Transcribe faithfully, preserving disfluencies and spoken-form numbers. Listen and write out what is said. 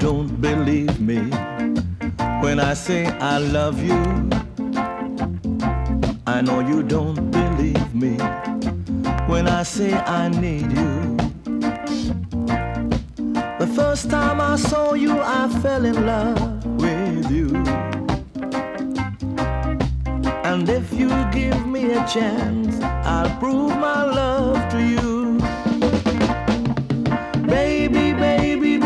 don't believe me when I say I love you. I know you don't believe me when I say I need you. The first time I saw you, I fell in love with you. And if you give me a chance, I'll prove my love to you.